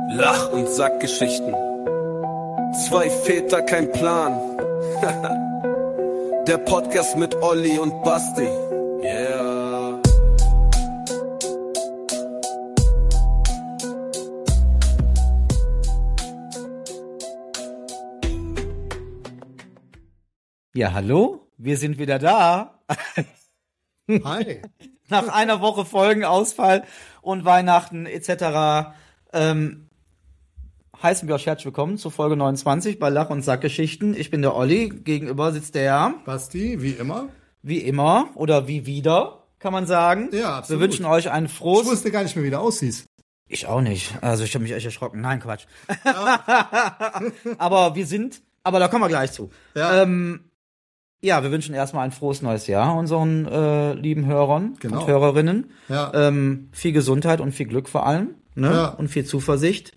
Lach- und Sackgeschichten. Zwei Väter, kein Plan. Der Podcast mit Olli und Basti. Yeah. Ja, hallo, wir sind wieder da. Hi. Nach einer Woche Folgenausfall und Weihnachten etc. Heißen wir euch herzlich willkommen zu Folge 29 bei Lach- und Sackgeschichten. Ich bin der Olli, gegenüber sitzt der Basti, wie immer. wie immer oder wie wieder, kann man sagen. Ja, absolut. Wir wünschen euch ein Ich frohes... wusste gar nicht mehr, wie du aussiehst. Ich auch nicht, also ich habe mich echt erschrocken. Nein, Quatsch. Aber da kommen wir gleich zu. Ja. Ja, wir wünschen erstmal ein frohes neues Jahr unseren lieben Hörern Genau. und Hörerinnen. Ja. Viel Gesundheit und viel Glück vor allem, ne? Ja. Und viel Zuversicht.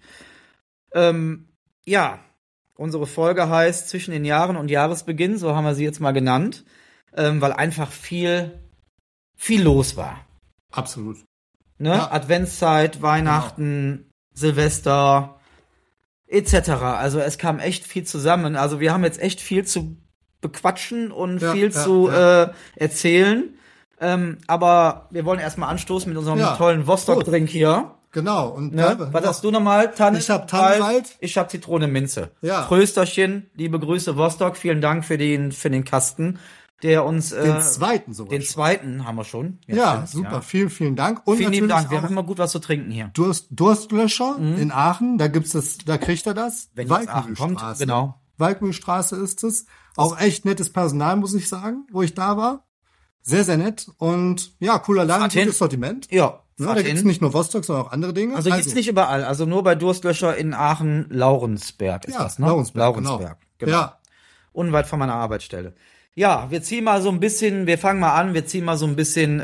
Ja, unsere Folge heißt Zwischen den Jahren und Jahresbeginn, so haben wir sie jetzt mal genannt, weil einfach viel los war. Absolut. Ne? Ja. Adventszeit, Weihnachten, Silvester, etc. Also es kam echt viel zusammen. Also wir haben jetzt echt viel zu bequatschen und viel zu erzählen. Aber wir wollen erstmal anstoßen mit unserem Ja. tollen Vostok-Drink hier. Genau. Und Ne? Was hast du nochmal? Ich hab Tannenwald. Ich hab Zitrone Minze. Ja. Trösterchen, liebe Grüße Vostok. Vielen Dank für den Kasten, der uns Den zweiten sogar. den zweiten haben wir schon. Jetzt Ja, sind's, super. ja. Vielen, vielen Dank. Und Vielen lieben natürlich Dank. Wir auch haben immer gut was zu trinken hier. Durstlöscher in Aachen. Da gibt's das, da kriegt er das. Wenn jetzt Aachen kommt, Waldmühlstraße. genau. Waldmühlstraße ist es. Auch echt nettes Personal, muss ich sagen, wo ich da war. Sehr, sehr nett. Und ja, cooler Laden, Fahrt hin. gutes Sortiment. Ja. Ne, fahrt da gibt's hin. nicht nur Vostok, sondern auch andere Dinge. Also gibt's nicht überall, also nur bei Durstlöscher in Aachen-Laurensberg ist Ja, das, ne? Laurensberg, Laurensberg, genau. Ja, Unweit von meiner Arbeitsstelle. Ja, wir ziehen mal so ein bisschen, wir fangen mal an, wir ziehen mal so ein bisschen,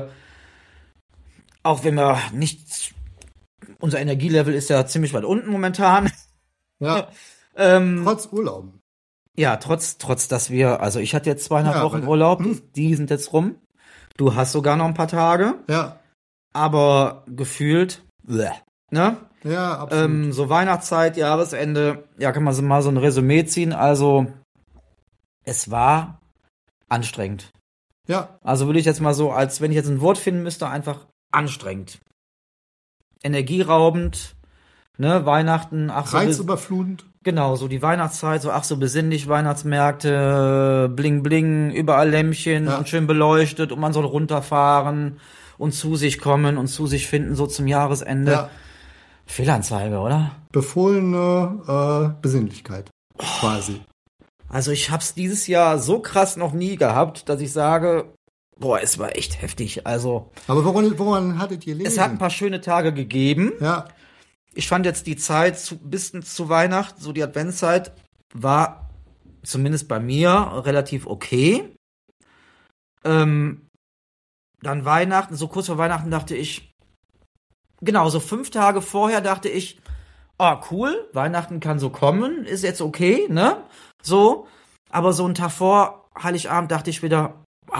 auch wenn wir nicht, unser Energielevel ist ja ziemlich weit unten momentan. ja. Ähm, Trotz Urlauben. ja, trotz, dass wir, also ich hatte jetzt 2,5 Ja, Wochen weil- Urlaub, die sind jetzt rum. Du hast sogar noch ein paar Tage, Ja, aber gefühlt, ne? ja, absolut. So Weihnachtszeit, Jahresende, ja, kann man so mal so ein Resümee ziehen. Also, es war anstrengend. Ja, Also würde ich jetzt mal so, als wenn ich jetzt ein Wort finden müsste, einfach anstrengend. Energieraubend, ne, Weihnachten, ach so, reizüberflutend. genau, so die Weihnachtszeit, so ach so besinnlich, Weihnachtsmärkte, bling bling, überall Lämpchen Ja. und schön beleuchtet und man soll runterfahren und zu sich kommen und zu sich finden, so zum Jahresende. Ja, Fehlanzeige, oder? befohlene Besinnlichkeit, quasi. Also ich hab's dieses Jahr so krass noch nie gehabt, dass ich sage, boah, es war echt heftig. Also Aber woran hattet ihr es hat ein paar schöne Tage gegeben. Ja, Ich fand jetzt die Zeit bis zu Weihnachten, so die Adventszeit, war zumindest bei mir relativ okay. Dann Weihnachten, so kurz vor Weihnachten dachte ich, genau, so 5 Tage vorher dachte ich, ah, cool, Weihnachten kann so kommen, ist jetzt okay, ne? So, aber so einen Tag vor Heiligabend dachte ich wieder,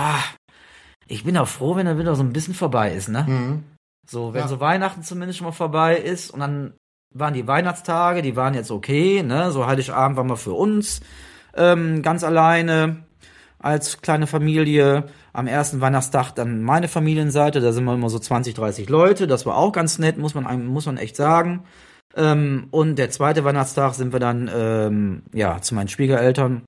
ich bin auch froh, wenn er wieder so ein bisschen vorbei ist, ne? mhm. So, wenn Ja. so Weihnachten zumindest schon mal vorbei ist und dann waren die Weihnachtstage, die waren jetzt okay, ne? So Heiligabend waren wir für uns ganz alleine als kleine Familie. Am ersten Weihnachtstag dann meine Familienseite, da sind wir immer so 20, 30 Leute, das war auch ganz nett, muss man echt sagen. Und der zweite Weihnachtstag sind wir dann zu meinen Schwiegereltern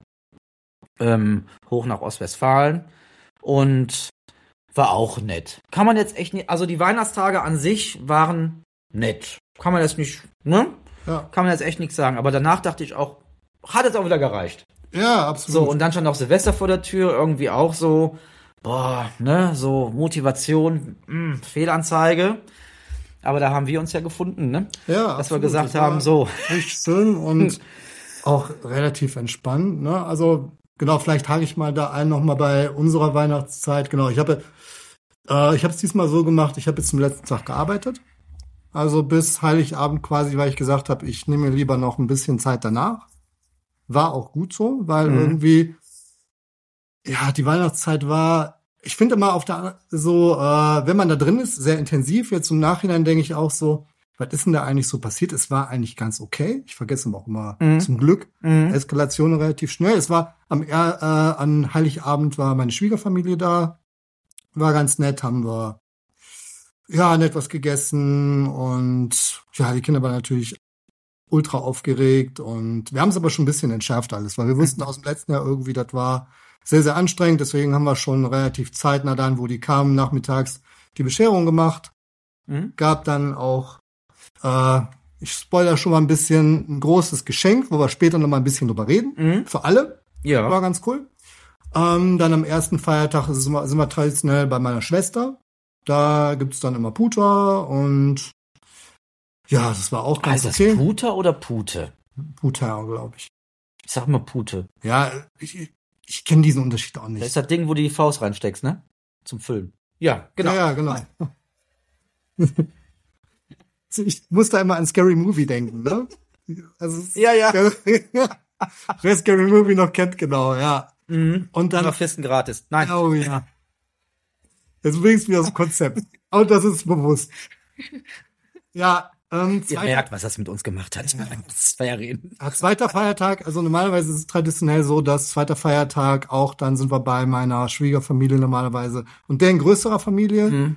hoch nach Ostwestfalen und war auch nett. Kann man jetzt echt nicht, also die Weihnachtstage an sich waren nett. Kann man jetzt nicht, ne? Ja. Kann man jetzt echt nichts sagen. Aber danach dachte ich auch, hat es auch wieder gereicht. Ja, absolut. So, und dann stand auch Silvester vor der Tür, irgendwie auch so, boah, ne, so Motivation, Fehlanzeige. Aber da haben wir uns ja gefunden, ne? ja, Dass wir absolut. gesagt Das war haben, so. richtig schön und auch relativ entspannt, ne? Also, genau, vielleicht hake ich mal da ein nochmal bei unserer Weihnachtszeit. Genau, ich habe es diesmal so gemacht, ich habe jetzt zum letzten Tag gearbeitet. Also bis Heiligabend quasi, weil ich gesagt habe, ich nehme mir lieber noch ein bisschen Zeit danach. War auch gut so, weil irgendwie, ja, die Weihnachtszeit war, ich finde immer auf der so, wenn man da drin ist, sehr intensiv. Jetzt im Nachhinein denke ich auch so, was ist denn da eigentlich so passiert? Es war eigentlich ganz okay. Ich vergesse aber auch immer zum Glück. Eskalation relativ schnell. Es war an Heiligabend war meine Schwiegerfamilie da. War ganz nett, haben wir nett was gegessen und ja, die Kinder waren natürlich ultra aufgeregt und wir haben es aber schon ein bisschen entschärft alles, weil wir wussten aus dem letzten Jahr irgendwie, das war sehr, sehr anstrengend. Deswegen haben wir schon relativ zeitnah dann, wo die kamen, nachmittags die Bescherung gemacht. Gab dann auch ich spoilere schon mal ein bisschen, ein großes Geschenk, wo wir später noch mal ein bisschen drüber reden. Für alle. Ja. War ganz cool. Dann am ersten Feiertag sind wir traditionell bei meiner Schwester. Da gibt's dann immer Puter und ja, das war auch ganz heißt okay. das Puter oder Pute? Puter, glaube ich. Ich sag mal Pute. Ja, ich kenne diesen Unterschied auch nicht. Das ist das Ding, wo du die Faust reinsteckst, ne? Zum Füllen. Ja, genau. Ja, genau. Ich muss da immer an Scary Movie denken, ne? Also, Ja. wer Scary Movie noch kennt, genau, ja. Und dann Noch Fisten gratis. Nein. oh ja. Jetzt bringst du mir das Konzept. Und das ist bewusst. Ja, Ihr merkt, was das mit uns gemacht hat. zweiter Feiertag, also normalerweise ist es traditionell so, dass zweiter Feiertag auch, dann sind wir bei meiner Schwiegerfamilie normalerweise und deren größerer Familie,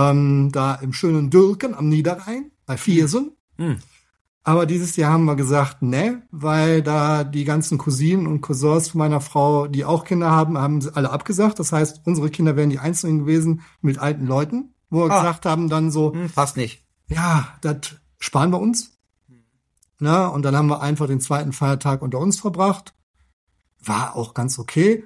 da im schönen Dülken am Niederrhein, bei Viersen. Aber dieses Jahr haben wir gesagt, ne, weil da die ganzen Cousinen und Cousins von meiner Frau, die auch Kinder haben sie alle abgesagt. Das heißt, unsere Kinder wären die einzigen gewesen mit alten Leuten, wo wir gesagt haben dann so, Passt nicht. ja, das sparen wir uns. Na, und dann haben wir einfach den zweiten Feiertag unter uns verbracht. War auch ganz okay.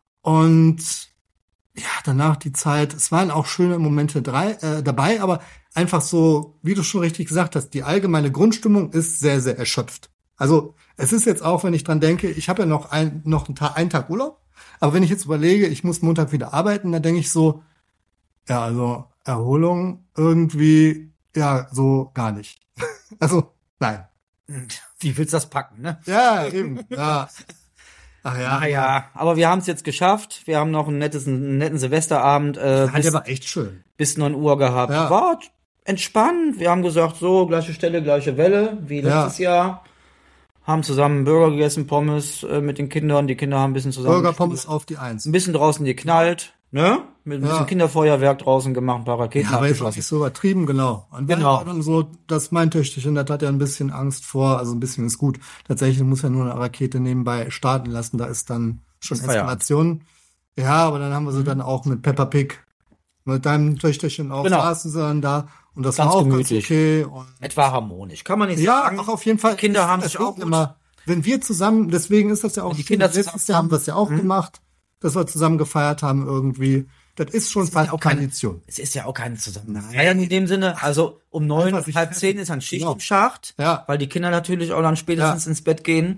Und ja, danach die Zeit, es waren auch schöne Momente dabei, aber einfach so, wie du schon richtig gesagt hast, die allgemeine Grundstimmung ist sehr, sehr erschöpft. Also es ist jetzt auch, wenn ich dran denke, ich habe ja noch einen Tag Urlaub, aber wenn ich jetzt überlege, ich muss Montag wieder arbeiten, dann denke ich so, ja, also Erholung irgendwie, ja, so gar nicht. Also, nein. Wie willst du das packen, ne? Ja, eben, ja. Ach ja. Naja, aber wir haben es jetzt geschafft. Wir haben noch einen netten Silvesterabend Der war echt schön. bis 9 Uhr gehabt. Ja. War entspannt. Wir haben gesagt, so, gleiche Stelle, gleiche Welle, wie letztes Jahr. Haben zusammen Burger gegessen, Pommes mit den Kindern. Die Kinder haben ein bisschen zusammen Burger, gespielt. Pommes auf die Eins. Ein bisschen draußen geknallt, ne? Mit ein bisschen Kinderfeuerwerk draußen gemacht, ein paar Raketen Ja, aber jetzt auch abgeschossen. nicht so übertrieben, genau. Und Genau. dann so, dass mein Töchterchen, das hat ja ein bisschen Angst vor, also ein bisschen ist gut. Tatsächlich muss ja nur eine Rakete nebenbei starten lassen, da ist dann schon Feierabend. Eskalation. Ja, aber dann haben wir sie dann auch mit Peppa Pig, mit deinem Töchterchen auch, Genau. saßen sie dann da und das Ganz war auch gemütlich. ganz okay. Und Etwa harmonisch, kann man nicht ja, sagen. auch auf jeden Fall. Die Kinder haben Das sich auch ist immer, wenn wir zusammen, deswegen ist das ja auch die schön, Kinder letztes Jahr haben wir es ja auch gemacht, dass wir zusammen gefeiert haben irgendwie. Das ist schon fast auch keine- Tradition. Es ist ja auch keine Zusammenfeiern in dem Sinne. Also um 9, Einfach sich halb treffen. 10 ist dann Schicht Genau. im Schacht, Ja. weil die Kinder natürlich auch dann spätestens ins Bett gehen.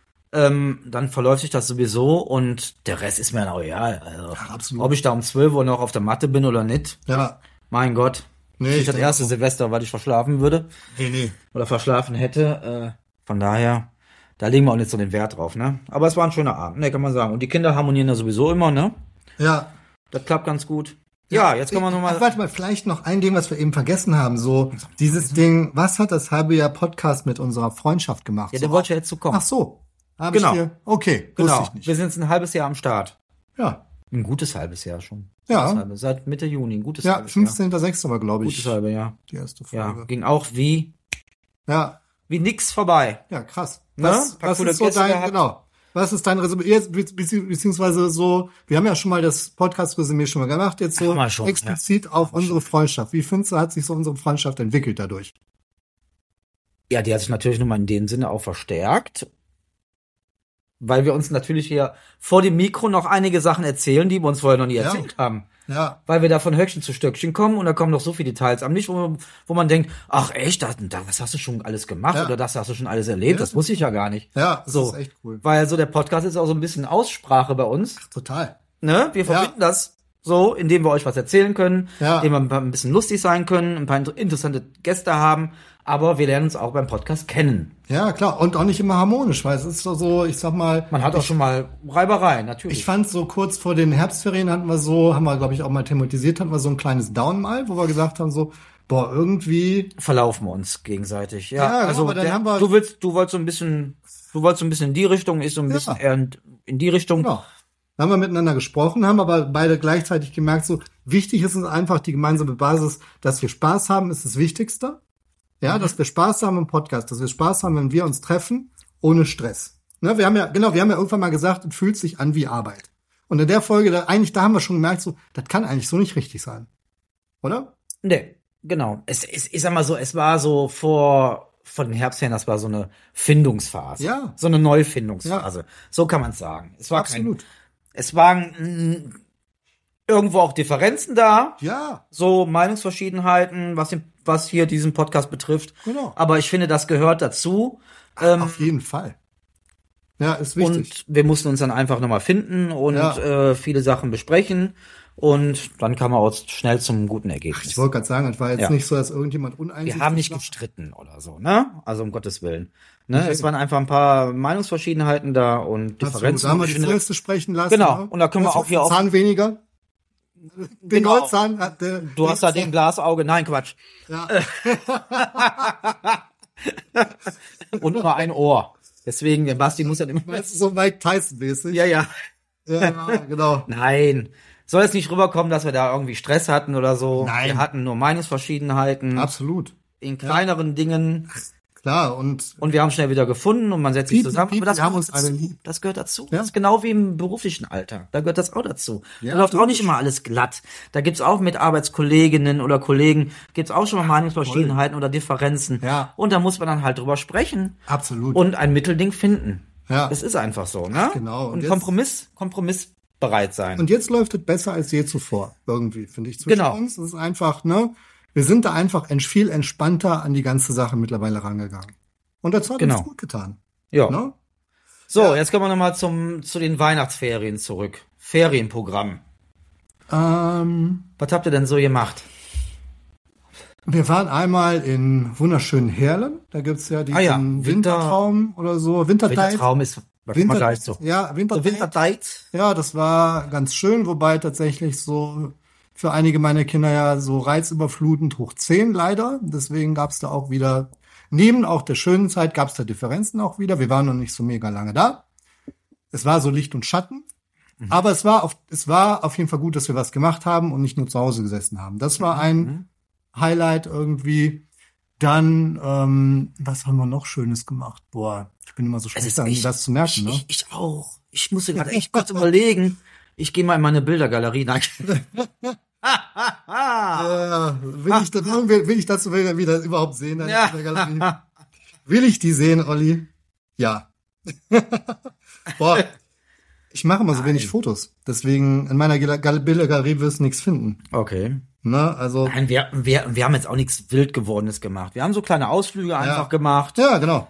Dann verläuft sich das sowieso und der Rest ist mir dann auch egal. Also, absolut. ob ich da um 12 Uhr noch auf der Matte bin oder nicht, Ja. mein Gott. Nee, Nicht das denke erste auch. Silvester, weil ich verschlafen würde Nee. oder verschlafen hätte. Von daher, da legen wir auch nicht so den Wert drauf, ne? Aber es war ein schöner Abend, ne, kann man sagen. Und die Kinder harmonieren ja sowieso immer, ne? Ja. Das klappt ganz gut. Ja, jetzt kann man nochmal. Warte mal, vielleicht noch ein Ding, was wir eben vergessen haben. So, dieses Ding, was hat das halbe Jahr Podcast mit unserer Freundschaft gemacht? Ja, so, der wollte ja jetzt zu kommen. Ach so. Hab Genau. Ich dir, okay, Genau. wusste ich nicht. Wir sind jetzt ein halbes Jahr am Start. Ja. Ein gutes halbes Jahr schon. Ja. Gutes halbe. Seit Mitte Juni. Ein gutes Ja, halbes Jahr. 15.06. war, glaube ich, Gutes halbe Jahr. die erste Ja, Folge. ging auch wie nix vorbei. Ja, krass. Ne? Was Paar coole ist so Gäste dein, gehabt. genau. Was ist dein Resümee? Jetzt, beziehungsweise so, wir haben ja schon mal das Podcast-Resümee schon mal gemacht, jetzt so Haben wir schon, explizit auf unsere Freundschaft. Wie findest du, hat sich so unsere Freundschaft entwickelt dadurch? Ja, die hat sich natürlich nochmal in dem Sinne auch verstärkt. Weil wir uns natürlich hier vor dem Mikro noch einige Sachen erzählen, die wir uns vorher noch nie erzählt haben. Ja. Weil wir da von Höckchen zu Stöckchen kommen und da kommen noch so viele Details am Licht, wo man denkt, ach echt, das hast du schon alles gemacht Ja. oder das hast du schon alles erlebt, das wusste ich ja gar nicht. Ja, das So. ist echt cool. Weil so der Podcast ist auch so ein bisschen Aussprache bei uns. Total. Ne? Wir verbinden das so, indem wir euch was erzählen können, Ja. indem wir ein bisschen lustig sein können, ein paar interessante Gäste haben, aber wir lernen uns auch beim Podcast kennen. Ja, klar. Und auch nicht immer harmonisch, weil es ist so, ich sag mal, Man hat auch schon mal Reibereien, natürlich. ich fand so kurz vor den Herbstferien haben wir, glaube ich, auch mal thematisiert, hatten wir so ein kleines Down mal, wo wir gesagt haben, so, irgendwie. Verlaufen wir uns gegenseitig. Ja, Ja, also aber dann haben wir- du wolltest so ein bisschen in die Richtung, ich so ein bisschen eher in die Richtung. Genau. Dann haben wir miteinander gesprochen, haben aber beide gleichzeitig gemerkt, so wichtig ist uns einfach die gemeinsame Basis, dass wir Spaß haben, ist das Wichtigste. Ja, dass wir Spaß haben im Podcast, dass wir Spaß haben, wenn wir uns treffen, ohne Stress. Ne, wir haben ja irgendwann mal gesagt, es fühlt sich an wie Arbeit. Und in der Folge, da haben wir schon gemerkt, so, das kann eigentlich so nicht richtig sein. Oder? Nee, genau. Ich sag mal so, es war so von den Herbstferien, das war so eine Findungsphase. Ja. So eine Neufindungsphase. Ja. So kann man es sagen. Es war Absolut. Es waren irgendwo auch Differenzen da. Ja. So Meinungsverschiedenheiten, was hier diesen Podcast betrifft. Genau. Aber ich finde, das gehört dazu. Auf jeden Fall. Ja, ist wichtig. Und wir mussten uns dann einfach nochmal finden und viele Sachen besprechen. Und dann kam man auch schnell zum guten Ergebnis. Ich wollte gerade sagen, es war jetzt nicht so, dass irgendjemand uneinig Wir haben nicht gestritten oder so, ne? Also um Gottes Willen. Ne? Okay. Es waren einfach ein paar Meinungsverschiedenheiten da und Differenzen. Da haben wir die Fäuste sprechen lassen. Genau. Ne? Und da können wir auch hier auch. Zahn weniger. Den Goldzahn hat Du hast da den Glasauge. Nein, Quatsch. Ja. Und nur ein Ohr. Deswegen, der Basti muss ja immer. Weißt du, so Mike Tyson-mäßig. Ja. Ja, genau. Nein. Soll es nicht rüberkommen, dass wir da irgendwie Stress hatten oder so? Nein. Wir hatten nur Meinungsverschiedenheiten. Absolut. In kleineren Dingen. Klar, und wir haben schnell wieder gefunden und man setzt sich zusammen. Aber wir haben uns alle lieb. Das gehört dazu. Ja. Das ist genau wie im beruflichen Alltag. Da gehört das auch dazu. Ja, da läuft auch nicht immer alles glatt. Da gibt's auch mit Arbeitskolleginnen oder Kollegen, gibt's auch schon mal Meinungsverschiedenheiten oder Differenzen. Ja. Und da muss man dann halt drüber sprechen. Absolut. Und ein Mittelding finden. Ja. Das ist einfach so, ne? Genau. Und Kompromiss bereit sein. Und jetzt läuft es besser als je zuvor. Irgendwie, finde ich, zwischen uns. Das ist einfach, ne? Wir sind da einfach viel entspannter an die ganze Sache mittlerweile rangegangen. Und das hat uns gut getan. Ja. Ne? So, jetzt kommen wir nochmal zu den Weihnachtsferien zurück. Ferienprogramm. Was habt ihr denn so gemacht? Wir waren einmal in wunderschönen Herlen. Da gibt's ja diesen Wintertraum oder so. Wintertraum ist gleich so. Ja, Winterdate. Ja, das war ganz schön, wobei tatsächlich so für einige meiner Kinder ja so reizüberflutend hoch 10 leider. Deswegen gab's da auch wieder, neben auch der schönen Zeit, gab's da Differenzen auch wieder. Wir waren noch nicht so mega lange da. Es war so Licht und Schatten. Aber es war auf jeden Fall gut, dass wir was gemacht haben und nicht nur zu Hause gesessen haben. Das war ein Highlight irgendwie. Dann, was haben wir noch Schönes gemacht? Boah, ich bin immer so schlecht daran, das zu merken. Ne? Ich auch. Ich musste gerade echt kurz überlegen. Ich gehe mal in meine Bildergalerie. Nein. Will ich dazu wieder überhaupt sehen? In der Galerie? Will ich die sehen, Olli? Ja. Boah, ich mache immer so wenig Fotos. Deswegen, in meiner Bildergalerie wirst du nichts finden. Okay. Na, also. Nein, wir haben jetzt auch nichts wild Gewordenes gemacht. Wir haben so kleine Ausflüge einfach gemacht. Ja, genau.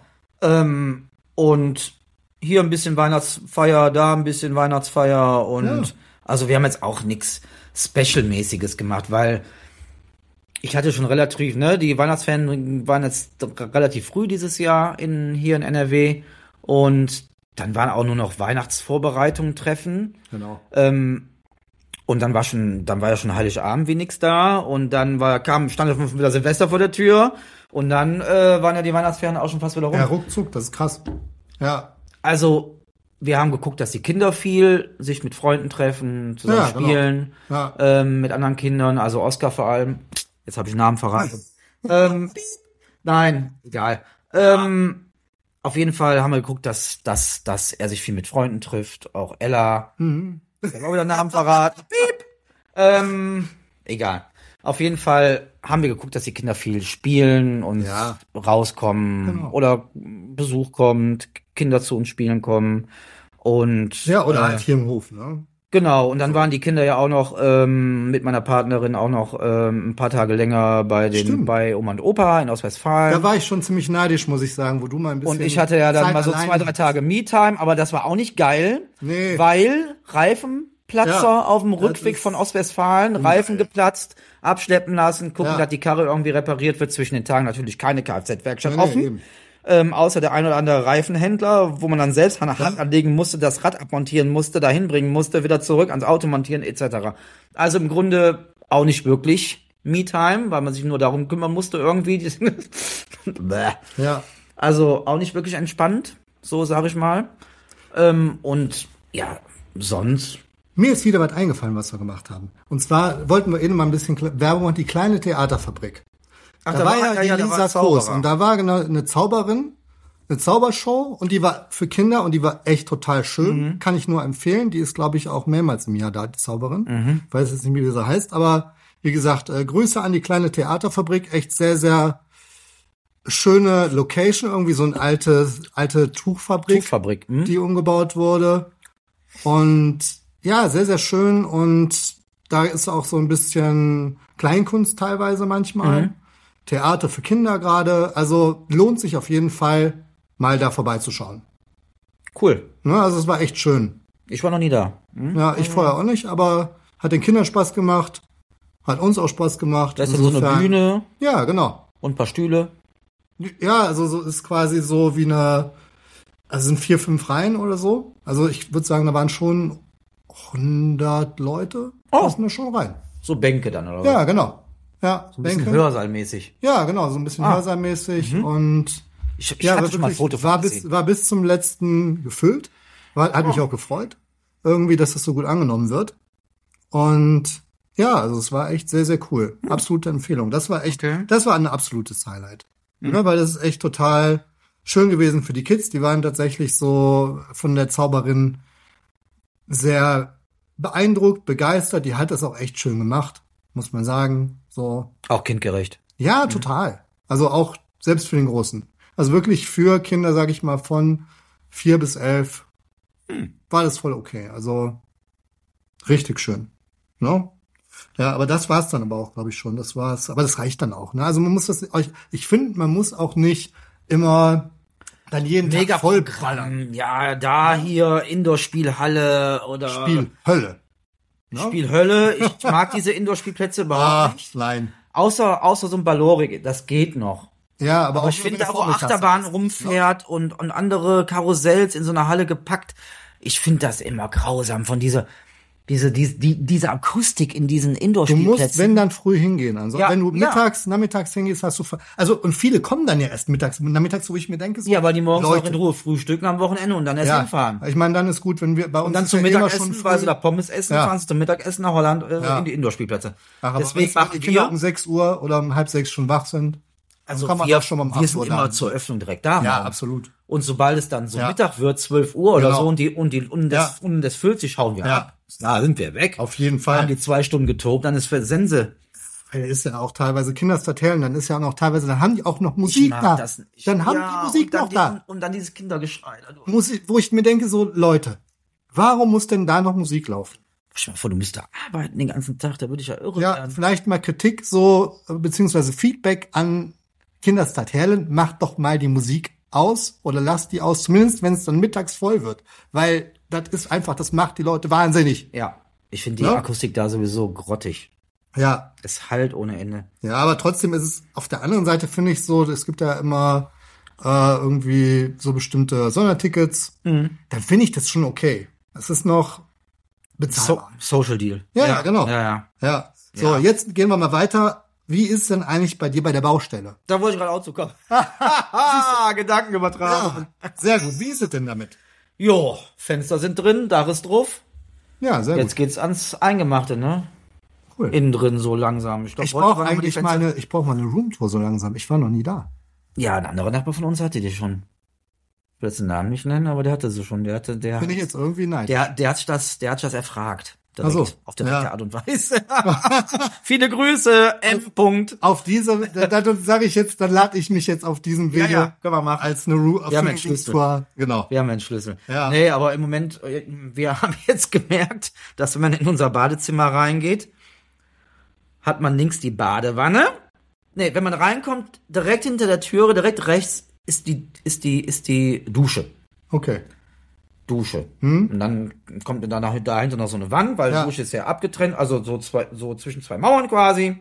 Und hier ein bisschen Weihnachtsfeier, da ein bisschen Weihnachtsfeier und also wir haben jetzt auch nichts Special-mäßiges gemacht, weil ich hatte schon relativ, die Weihnachtsferien waren jetzt relativ früh dieses Jahr hier in NRW und dann waren auch nur noch Weihnachtsvorbereitungen treffen. Genau. Und dann war ja schon Heiligabend wie nix da und dann stand schon wieder Silvester vor der Tür und dann waren ja die Weihnachtsferien auch schon fast wieder rum. Ja, ruckzuck, das ist krass. Ja. Also, wir haben geguckt, dass die Kinder viel sich mit Freunden treffen, zusammen spielen, mit anderen Kindern, also Oskar vor allem. Jetzt habe ich Namen verraten. Nein, egal. Auf jeden Fall haben wir geguckt, dass er sich viel mit Freunden trifft, auch Ella. Ich habe auch wieder Namen verraten. Piep. Egal. Auf jeden Fall haben wir geguckt, dass die Kinder viel spielen und rauskommen oder Besuch kommt, Kinder zu uns spielen kommen und oder halt hier im Hof, ne? Genau, und dann waren die Kinder ja auch noch mit meiner Partnerin auch noch ein paar Tage länger bei Oma und Opa in Ostwestfalen. Da war ich schon ziemlich neidisch, muss ich sagen, wo du mal ein bisschen. Und ich hatte ja dann mal so 2-3 Tage Me-Time, aber das war auch nicht geil, weil Reifenplatzer auf dem Rückweg von Ostwestfalen, Reifen geplatzt, abschleppen lassen, gucken, dass die Karre irgendwie repariert wird. Zwischen den Tagen natürlich keine Kfz-Werkstatt offen. Außer der ein oder andere Reifenhändler, wo man dann selbst Hand anlegen musste, das Rad abmontieren musste, dahin bringen musste, wieder zurück ans Auto montieren etc. Also im Grunde auch nicht wirklich Me-Time, weil man sich nur darum kümmern musste irgendwie. Bäh. Ja. Also auch nicht wirklich entspannt, so sage ich mal. Und ja, sonst. Mir ist wieder was eingefallen, was wir gemacht haben. Und zwar wollten wir eben mal ein bisschen Werbung machen, die kleine Theaterfabrik. Ach, Da war ja die da war Lisa ein Zauberer. Groß und da war genau eine Zauberin, eine Zaubershow und die war für Kinder und die war echt total schön. Kann ich nur empfehlen. Die ist, glaube ich, auch mehrmals im Jahr da, die Zauberin. Weiß jetzt nicht, wie diese heißt, aber wie gesagt, Grüße an die kleine Theaterfabrik. Echt sehr, sehr schöne Location, irgendwie so eine alte Tuchfabrik, die umgebaut wurde. Und ja, sehr, sehr schön. Und da ist auch so ein bisschen Kleinkunst teilweise manchmal. Theater für Kinder gerade. Also lohnt sich auf jeden Fall, mal da vorbeizuschauen. Cool. Ne, also es war echt schön. Ich war noch nie da. Ja, ich vorher auch nicht, aber hat den Kindern Spaß gemacht. Hat uns auch Spaß gemacht. Da ist dann so eine Bühne Ja, genau. und ein paar Stühle. Ja, also so ist quasi so wie also sind 4, 5 Reihen oder so. Also ich würde sagen, da waren schon 100 Leute. Passen da schon rein. So Bänke dann, oder was? Ja, genau. Ja, So ein bisschen Hörsaalmäßig. Ja, genau, so ein bisschen hörsaalmäßig und Ich ja, hatte schon mal ein wirklich, Foto von gesehen. war bis zum letzten gefüllt. Hat mich auch gefreut, irgendwie, dass das so gut angenommen wird. Und ja, also es war echt sehr, sehr cool. Absolute Empfehlung. Das war echt, das war ein absolutes Highlight. Ja, weil das ist echt total schön gewesen für die Kids. Die waren tatsächlich so von der Zauberin sehr beeindruckt, begeistert. Die hat das auch echt schön gemacht, muss man sagen. So. Auch kindgerecht. Ja, total. Also auch selbst für den Großen. Also wirklich für Kinder, sag ich mal, von 4 bis 11 war das voll okay. Also richtig schön. Ne? Ja, aber das war's dann aber auch, glaube ich schon. Das war's. Aber das reicht dann auch. Ne? Also man muss ich finde, man muss auch nicht immer dann jeden Tag voll ballern. Ja, da hier Indoor-Spielhalle oder Spielhölle. Ne? Spielhölle. Ich mag diese Indoor-Spielplätze überhaupt nicht. Nein. Außer so ein Ballorik, das geht noch. Ja, aber auch Ich finde, da wo Achterbahn rumfährt und andere Karussells in so einer Halle gepackt, ich finde das immer grausam von diese Akustik in diesen Du Indoor-Spielplätzen. musst, wenn dann früh hingehen. Also Ja, wenn du ja. nachmittags hingehst, hast du und viele kommen dann ja erst nachmittags, wo ich mir denke, so Ja, weil die morgens Leute, auch in Ruhe frühstücken am Wochenende und dann erst hinfahren. Ich meine, dann ist gut, wenn wir bei uns Und dann ist zum ja immer Mittagessen, schon weil früh. sie da Pommes essen, Ja. fahren sie zum Mittagessen nach Holland in die Indoor-Spielplätze. Ach, aber Deswegen wenn machen die Kinder wir, um 6 Uhr oder um halb 6 schon wach sind, also kann man wir, auch schon mal um wir 8 sind Uhr immer da. zur Öffnung direkt da. Ja, morgen. absolut. Und sobald es dann so Ja. Mittag wird, 12 Uhr oder Genau. so, und das füllt sich, schauen wir Ja. ab. Da sind wir weg. Auf jeden Haben Fall. die 2 Stunden getobt, dann ist für Sense. Weil ist ja auch teilweise Kinderstadtellen, dann ist ja auch noch teilweise, dann haben die auch noch Musik da. Dann haben die Musik noch da. Und dann dieses Kindergeschrei. Musik, wo ich mir denke, so, Leute, warum muss denn da noch Musik laufen? Stell dir mal vor, du müsstest arbeiten den ganzen Tag, da würde ich ja irre Ja, werden. vielleicht mal Kritik so, beziehungsweise Feedback an Kinderstadtellen, macht doch mal die Musik aus oder lasst die aus, zumindest wenn es dann mittags voll wird. Weil das ist einfach, das macht die Leute wahnsinnig. Ja, ich finde die Ja. Akustik da sowieso grottig. Ja, Es halt ohne Ende. ja, aber trotzdem ist es auf der anderen Seite, finde ich so, es gibt ja immer irgendwie so bestimmte Sondertickets. Dann finde ich das schon okay. Das ist noch bezahlbar. Social Deal. Ja, genau. Ja. Ja. So, Ja. jetzt gehen wir mal weiter. Wie ist denn eigentlich bei dir bei der Baustelle? Da wollte ich gerade auch zu kommen. Gedanken übertragen. Sehr gut. Wie ist es denn damit? Jo, Fenster sind drin, Dach ist drauf. Ja, sehr Jetzt gut. geht's ans Eingemachte, ne? Cool. Innen drin so langsam. Ich brauche eigentlich ich brauche mal eine Roomtour so langsam. Ich war noch nie da. Ja, ein anderer Nachbar von uns hatte die schon. Ich will jetzt den Namen nicht nennen, aber der hatte sie schon. Der Bin ich jetzt irgendwie neidisch. der hat sich das erfragt. Direkt, Ach so, auf direkte ja. Art und Weise. Viele Grüße, M. -Punkt. Auf diese, da sage ich jetzt, dann lade ich mich jetzt auf diesem Video können wir machen. als eine Wir haben einen Schlüssel. Roomtour. Genau. Wir haben einen Schlüssel. Ja. Nee, aber im Moment, wir haben jetzt gemerkt, dass wenn man in unser Badezimmer reingeht, hat man links die Badewanne. Nee, wenn man reinkommt, direkt hinter der Türe, direkt rechts ist die Dusche. Okay. Dusche. Und dann kommt dann dahinter noch so eine Wand, weil Ja. die Dusche ist ja abgetrennt, also so zwischen 2 Mauern quasi.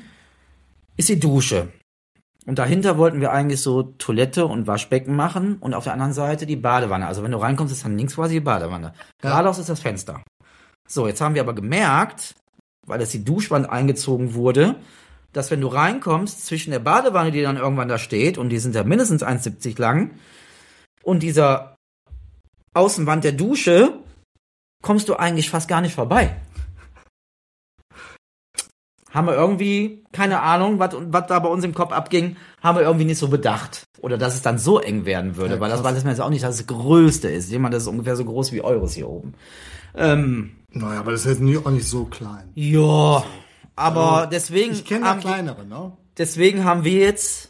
Ist die Dusche. Und dahinter wollten wir eigentlich so Toilette und Waschbecken machen und auf der anderen Seite die Badewanne. Also wenn du reinkommst, ist dann links quasi die Badewanne. Geradeaus ist das Fenster. So, jetzt haben wir aber gemerkt, weil jetzt die Duschwand eingezogen wurde, dass wenn du reinkommst, zwischen der Badewanne, die dann irgendwann da steht, und die sind ja mindestens 1,70 lang, und dieser Außenwand der Dusche, kommst du eigentlich fast gar nicht vorbei. Haben wir irgendwie, keine Ahnung, was da bei uns im Kopf abging, haben wir irgendwie nicht so bedacht. Oder dass es dann so eng werden würde, Ja, weil das war das mir jetzt auch nicht das Größte ist. Jemand, das ist ungefähr so groß wie Euros hier oben. Naja, aber das ist jetzt auch nicht so klein. Ja, aber Also, deswegen Ich kenne ja kleinere, ne? deswegen haben wir jetzt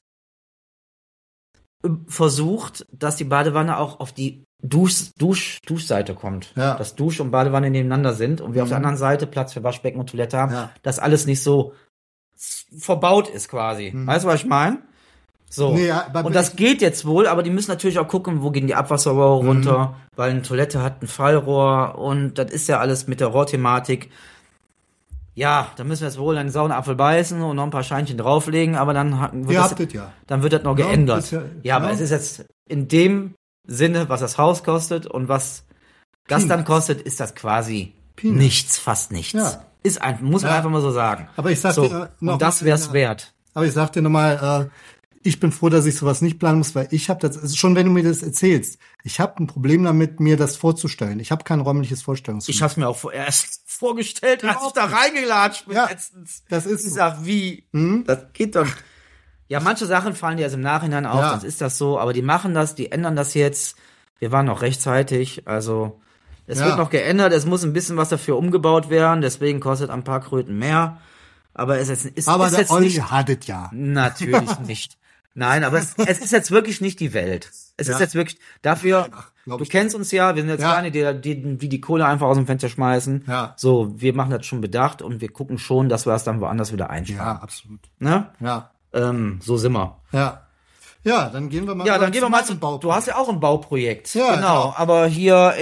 versucht, dass die Badewanne auch auf die Duschseite kommt. Ja. Dass Dusch und Badewanne nebeneinander sind und wir auf der anderen Seite Platz für Waschbecken und Toilette haben, Ja. dass alles nicht so verbaut ist quasi. Weißt du, was ich meine? So. Nee, ja, aber und das geht jetzt wohl, aber die müssen natürlich auch gucken, wo gehen die Abwasserrohre runter, weil eine Toilette hat ein Fallrohr und das ist ja alles mit der Rohrthematik. Ja, da müssen wir jetzt wohl einen sauren Apfel beißen und noch ein paar Scheinchen drauflegen, aber dann wird Ihr das, habt es ja. dann wird das noch Ja, geändert. ist ja- Ja, aber ja. es ist jetzt in dem Sinne, was das Haus kostet und was das dann kostet, ist das quasi Peanuts. nichts, fast nichts. Ja. Ist einfach, muss man Ja. einfach mal so sagen. Aber ich sag so, dir noch und das mal, wär's wert. Aber ich sag dir nochmal, ich bin froh, dass ich sowas nicht planen muss, weil ich habe das, also schon wenn du mir das erzählst, ich habe ein Problem damit, mir das vorzustellen. Ich habe kein räumliches Vorstellungsvermögen. Ich hab's mir auch erst vorgestellt, als ich da reingelatscht bin Ja, letztens. das ist Ich so. sag, wie? Das geht doch. Ja, manche Sachen fallen dir erst im Nachhinein auf, Ja. dann ist das so, aber die machen das, die ändern das jetzt. Wir waren noch rechtzeitig, also es Ja. wird noch geändert, es muss ein bisschen was dafür umgebaut werden, deswegen kostet ein paar Kröten mehr. Aber es ist Aber ist der jetzt Olli nicht. hat es ja. Natürlich nicht. Nein, aber es ist jetzt wirklich nicht die Welt. Es Ja. ist jetzt wirklich dafür, glaub du ich. kennst uns ja, wir sind jetzt Ja. keine, die die Kohle einfach aus dem Fenster schmeißen. Ja. So, wir machen das schon bedacht und wir gucken schon, dass wir es dann woanders wieder einsparen. Ja, absolut. Ne? Ja. So sind wir. Ja. Ja, dann gehen wir mal Ja, dann gehen wir mal zum zum Bau. Du hast ja auch ein Bauprojekt. Ja, genau. ja. Aber hier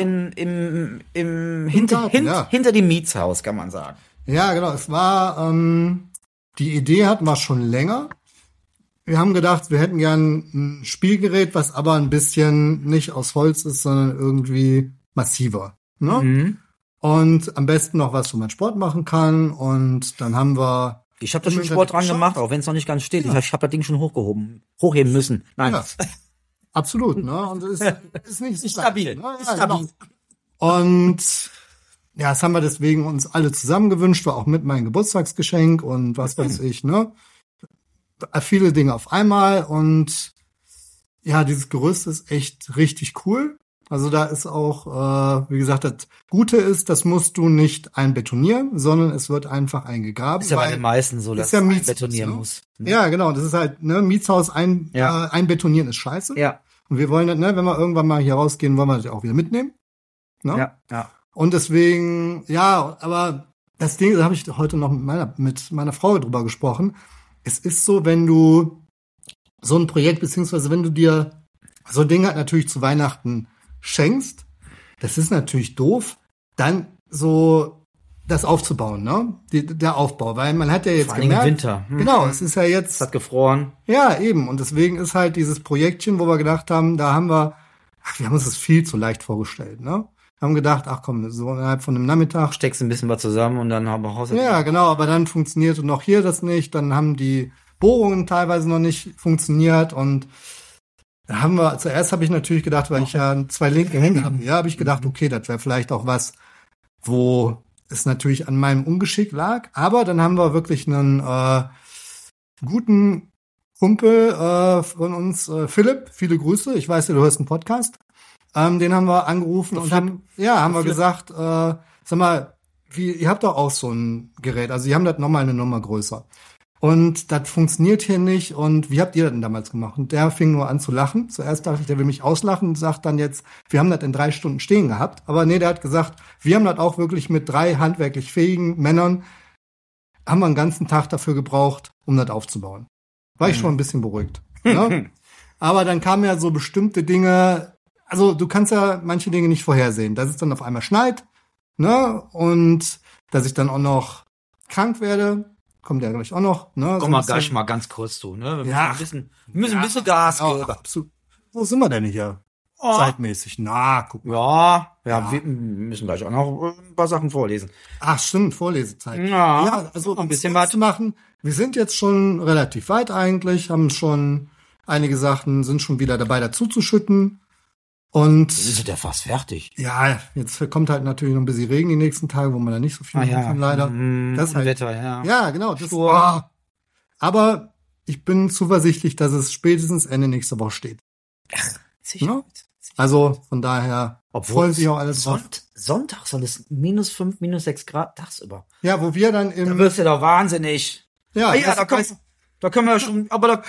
Garten, ja. hinter dem Mietshaus, kann man sagen. Ja, genau. Es war, die Idee hatten wir schon länger. Wir haben gedacht, wir hätten gern ein Spielgerät, was aber ein bisschen nicht aus Holz ist, sondern irgendwie massiver. Ne? Mhm. Und am besten noch was, wo man Sport machen kann. Und dann haben wir Ich habe da schon Und Sport dran geschafft. gemacht, auch wenn es noch nicht ganz steht. Ich habe das Ding schon hochheben müssen. Nein. Ja, absolut, ne? Und es ist nicht Ist stabil. Ne? Ist Ja, stabil. genau. Und ja, das haben wir deswegen uns alle zusammen gewünscht, war auch mit meinem Geburtstagsgeschenk und was weiß ich, ne? Viele Dinge auf einmal und ja, dieses Gerüst ist echt richtig cool. Also da ist auch, wie gesagt, das Gute ist, das musst du nicht einbetonieren, sondern es wird einfach eingegraben. Ist ja bei weil- den meisten so, dass ist ja man Mietshaus, betonieren ne? muss. Ja, genau. Das ist halt, ne, Mietshaus Ja. einbetonieren ist scheiße. Ja, Und wir wollen das, ne, wenn wir irgendwann mal hier rausgehen, wollen wir das auch wieder mitnehmen. Ne? ja. Und deswegen, ja, aber das Ding, da habe ich heute noch mit meiner Frau drüber gesprochen. Es ist so, wenn du so ein Projekt, beziehungsweise wenn du dir so ein Ding halt natürlich zu Weihnachten schenkst, das ist natürlich doof, dann so das aufzubauen, ne? Der Aufbau, weil man hat ja jetzt Vor allen Dingen im gemerkt, Winter. genau, es ist ja Es jetzt, hat gefroren. ja, eben. Und deswegen ist halt dieses Projektchen, wo wir gedacht haben, wir haben uns das viel zu leicht vorgestellt, ne? Haben gedacht, ach komm, so innerhalb von einem Nachmittag. Steckst ein bisschen was zusammen und dann haben wir Haus. Ja, genau, aber dann funktionierte noch hier das nicht, dann haben die Bohrungen teilweise noch nicht funktioniert und da zuerst habe ich natürlich gedacht, weil ich ja 2 linke Hände habe, ja, habe ich gedacht, okay, das wäre vielleicht auch was, wo es natürlich an meinem Ungeschick lag, aber dann haben wir wirklich einen guten Kumpel von uns, Philipp, viele Grüße, ich weiß ja, du hörst einen Podcast, den haben wir angerufen und haben wir gesagt, sag mal, ihr habt doch auch so ein Gerät, also die haben das nochmal eine Nummer größer. Und das funktioniert hier nicht. Und wie habt ihr das denn damals gemacht? Und der fing nur an zu lachen. Zuerst dachte ich, der will mich auslachen und sagt dann jetzt, wir haben das in 3 Stunden stehen gehabt. Aber nee, der hat gesagt, wir haben das auch wirklich mit 3 handwerklich fähigen Männern, haben wir einen ganzen Tag dafür gebraucht, um das aufzubauen. War ich schon ein bisschen beruhigt. Ne? Aber dann kamen ja so bestimmte Dinge, also du kannst ja manche Dinge nicht vorhersehen. Dass es dann auf einmal schneit, ne? Und dass ich dann auch noch krank werde. Kommt ja gleich auch noch, ne? Komm mal So ein bisschen- gleich mal ganz kurz zu, ne? Wir Ja. müssen ein bisschen Gas Ja, geben. absolut. Wo sind wir denn hier? Oh. Zeitmäßig. Na, guck mal. Ja, wir müssen gleich auch noch ein paar Sachen vorlesen. Ach, stimmt, Vorlesezeit. Ja, also ein bisschen was was. zu machen. wir sind jetzt schon relativ weit eigentlich, haben schon einige Sachen, sind schon wieder dabei dazu zu schütten. Und Wir sind ja fast fertig. ja, jetzt kommt halt natürlich noch ein bisschen Regen die nächsten Tage, wo man da nicht so viel machen kann, leider. Das ist halt, Wetter, ja. ja, genau. Sturm. Aber ich bin zuversichtlich, dass es spätestens Ende nächster Woche steht. Sicher. Ja? Also von daher freuen sich auch alle drauf. Sonntag soll es -5, -6 Grad tagsüber. Ja, wo wir dann Da im... wirst du doch wahnsinnig. Ja, Ja, das- da können wir schon, aber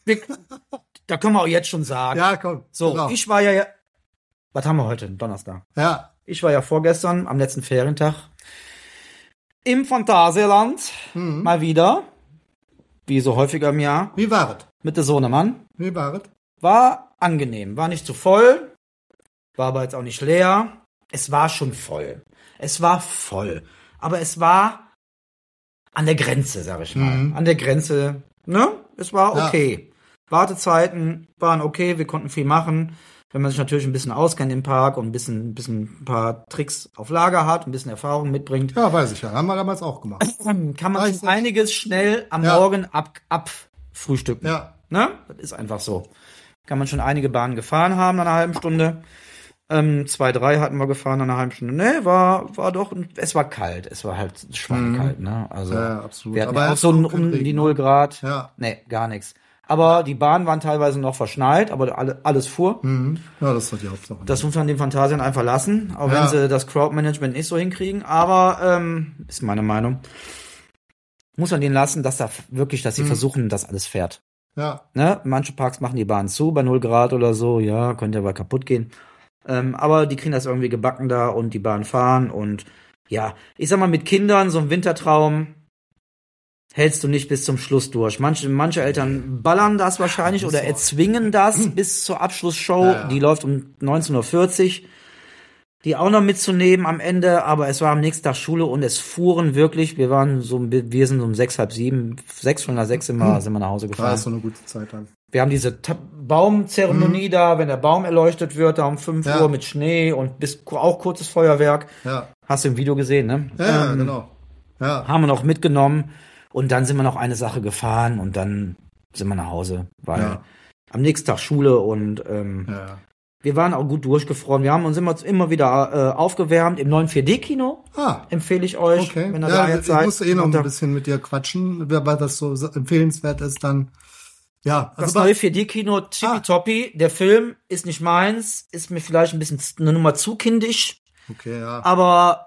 da können wir auch jetzt schon sagen. ja, komm. So, genau. ich war ja, was haben wir heute? Donnerstag. Ja, Ich war ja vorgestern, am letzten Ferientag, im Phantasialand, mal wieder, wie so häufiger im Jahr, wie war es? mit der Sohnemann. Wie war es? War angenehm, war nicht zu voll, war aber jetzt auch nicht leer. Es war schon voll. Es war voll. Aber es war an der Grenze, sag ich mal. An der Grenze, ne? Es war okay. Wartezeiten waren okay, wir konnten viel machen. Wenn man sich natürlich ein bisschen auskennt im Park und ein paar Tricks auf Lager hat, ein bisschen Erfahrung mitbringt, Ja, weiß ich ja. Haben wir damals auch gemacht. kann man Weiß schon ich. einiges schnell am Ja. Morgen abfrühstücken. Ja. Ne? Das ist einfach so. Kann man schon einige Bahnen gefahren haben nach einer halben Stunde. 2, 3 hatten wir gefahren nach einer halben Stunde. Ne, war doch, es war kalt. Es war halt schweinekalt, ne? Also, Ja, absolut. wir hatten Aber ja auch es so war auch kein um die Regen, 0 Grad. Ja. Ne, gar nichts. Aber die Bahnen waren teilweise noch verschneit, aber alles fuhr. Ja, das ist die Hauptsache. Das muss man den Phantasien einfach lassen, auch Ja. wenn sie das Crowdmanagement nicht so hinkriegen. Aber, ist meine Meinung, muss man denen lassen, dass sie versuchen, dass alles fährt. Ja, Ne? Manche Parks machen die Bahn zu bei 0 Grad oder so, ja, könnte aber kaputt gehen. Aber die kriegen das irgendwie gebacken da und die Bahn fahren und ja, ich sag mal, mit Kindern, so ein Wintertraum hältst du nicht bis zum Schluss durch. Manche Eltern ballern das wahrscheinlich oder erzwingen das bis zur Abschlussshow. Ja. Die läuft um 19:40 Uhr. Die auch noch mitzunehmen am Ende, aber es war am nächsten Tag Schule und es fuhren wirklich, wir sind um 6, halb 7, 6 von der 6 sind wir nach Hause da gefahren. ist so eine gute Zeit dann. Wir haben diese Baumzeremonie da, wenn der Baum erleuchtet wird, da um 5 Ja. Uhr mit Schnee und auch kurzes Feuerwerk. Ja, Hast du im Video gesehen, ne? ja, genau. Ja, Haben wir noch mitgenommen und dann sind wir noch eine Sache gefahren und dann sind wir nach Hause, weil am nächsten Tag Schule und ja. wir waren auch gut durchgefroren. Wir haben uns immer wieder aufgewärmt im neuen 4D-Kino. Ah, Empfehle ich euch, okay. wenn ihr Ja, da jetzt ich seid. musste noch ein Und bisschen mit dir quatschen, weil das so empfehlenswert ist dann. Ja, das also neue 4D-Kino, tippitoppi. Der Film ist nicht meins, ist mir vielleicht ein bisschen eine Nummer zu kindisch. okay, ja. Aber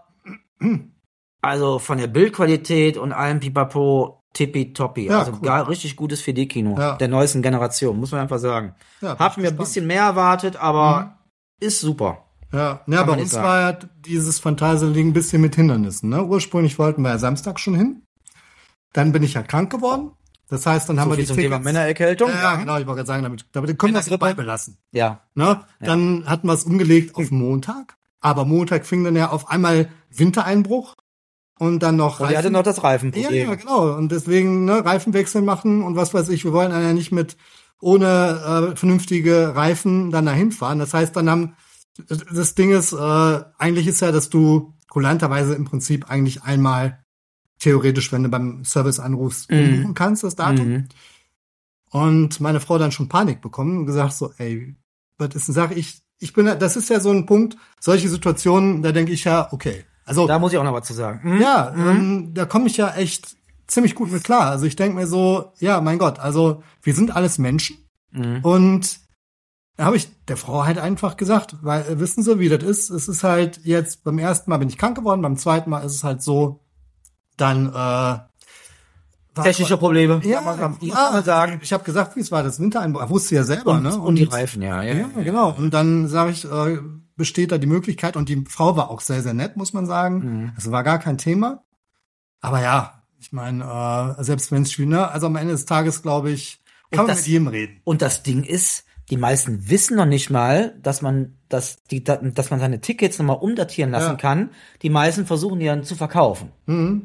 also von der Bildqualität und allem Pipapo tippitoppi. Ja, Also cool. gar richtig gutes 4D-Kino Ja. der neuesten Generation, muss man einfach sagen. Ja, bin Hab ich mir ein gespannt. bisschen mehr erwartet, aber ist super. Ja, Kann bei man uns nicht sagen. war ja dieses Phantasialand ein bisschen mit Hindernissen. Ne? Ursprünglich wollten wir ja Samstag schon hin. Dann bin ich ja krank geworden. Das heißt, dann haben wir So viel die zum Thema Tickets. Männererkältung. Ja, genau, ich wollte gerade sagen, damit können wir es dabei belassen. Ja. Ne? Dann hatten wir es umgelegt auf Montag. Aber Montag fing dann ja auf einmal Wintereinbruch. Und dann noch Und er hatte noch das Reifenproblem. Ja, genau. Und deswegen Reifenwechsel machen und was weiß ich. Wir wollen dann ja nicht ohne vernünftige Reifen dann dahin fahren. Das heißt, das Ding ist, eigentlich ist ja, dass du kulanterweise im Prinzip eigentlich einmal theoretisch, wenn du beim Service anrufst, umbuchen kannst, das Datum. Und meine Frau dann schon Panik bekommen und gesagt so, ey, was ist denn Sache? Das ist ja so ein Punkt, solche Situationen, da denke ich ja, okay. Also, Da muss ich auch noch was zu sagen. ja, da komme ich ja echt ziemlich gut mit klar. Also ich denke mir so, ja, mein Gott, also wir sind alles Menschen. Und da habe ich der Frau halt einfach gesagt, weil wissen Sie, wie das ist? Es ist halt jetzt, beim ersten Mal bin ich krank geworden, beim zweiten Mal ist es halt so, dann Technische Probleme. ja, kann man sagen. ich habe gesagt, wie es war, das Wintereinbruch, wusste ja selber, ne? Und die Reifen, ja. Ja, genau. Und dann sage ich, besteht da die Möglichkeit, und die Frau war auch sehr, sehr nett, muss man sagen. Es war gar kein Thema. Aber ja, ich meine, selbst wenn es also am Ende des Tages, glaube ich, kann man mit jedem reden. Und das Ding ist, die meisten wissen noch nicht mal, dass man seine Tickets nochmal umdatieren lassen kann. Die meisten versuchen die dann zu verkaufen.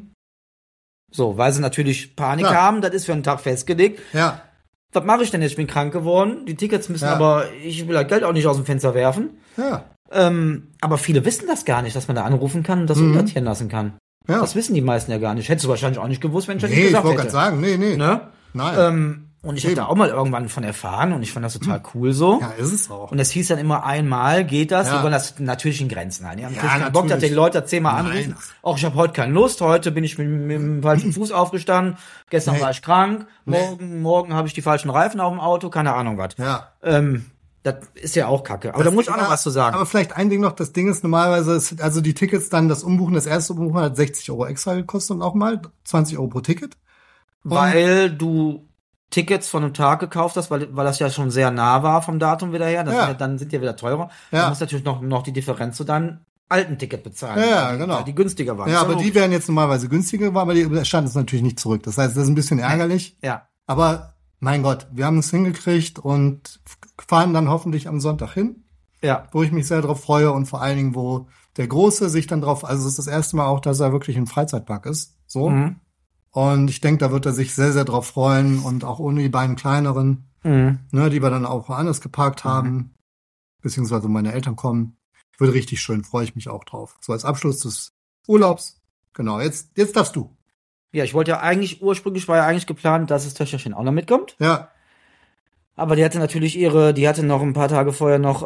So, weil sie natürlich Panik haben, das ist für einen Tag festgelegt. Ja, Was mache ich denn jetzt? Ich bin krank geworden. Die Tickets müssen aber, ich will das Geld auch nicht aus dem Fenster werfen. ja. Aber viele wissen das gar nicht, dass man da anrufen kann und das umdatieren lassen kann. Ja. Das wissen die meisten ja gar nicht. Hättest du wahrscheinlich auch nicht gewusst, wenn ich das nicht Nee, ich gesagt wollte hätte. gerade sagen, nee. Ne? Nein. Und ich habe da auch mal irgendwann von erfahren und ich fand das total cool so. Ja, ist es auch. Und es hieß dann immer einmal, geht das? Ja. Die wollen das natürlich in Grenzen halten. Die haben natürlich keinen natürlich. Bock, dass die Leute 10-mal Nein. anrufen. Auch ich habe heute keine Lust, heute bin ich mit dem falschen Fuß aufgestanden, gestern Nee. war ich krank, Nee. morgen habe ich die falschen Reifen auf dem Auto, keine Ahnung was. Ja. Das ist ja auch kacke. Aber da muss ich auch noch was zu sagen. Aber vielleicht ein Ding noch, das Ding ist normalerweise, also die Tickets dann, das erste Umbuchen hat 60 Euro extra gekostet und auch mal 20 Euro pro Ticket. Weil du Tickets von einem Tag gekauft hast, weil das ja schon sehr nah war vom Datum wieder her. Dann sind die wieder teurer. Ja. Du musst natürlich noch die Differenz zu deinem alten Ticket bezahlen. Ja, genau. Die günstiger waren. Ja, aber So. die wären jetzt normalerweise günstiger, aber die stand es natürlich nicht zurück. Das heißt, das ist ein bisschen ärgerlich. Ja. Aber mein Gott, wir haben es hingekriegt und fahren dann hoffentlich am Sonntag hin, Ja. wo ich mich sehr drauf freue und vor allen Dingen, wo der Große sich dann drauf, also es ist das erste Mal auch, dass er wirklich ein Freizeitpark ist. So. Mhm. Und ich denke, da wird er sich sehr, sehr drauf freuen und auch ohne die beiden kleineren, Mhm. ne, die wir dann auch woanders geparkt haben, beziehungsweise meine Eltern kommen. Wird richtig schön, freue ich mich auch drauf. So als Abschluss des Urlaubs. Genau, jetzt darfst du. Ja, ursprünglich war ja eigentlich geplant, dass das Töchterchen auch noch mitkommt. Ja, Aber die hatte noch ein paar Tage vorher noch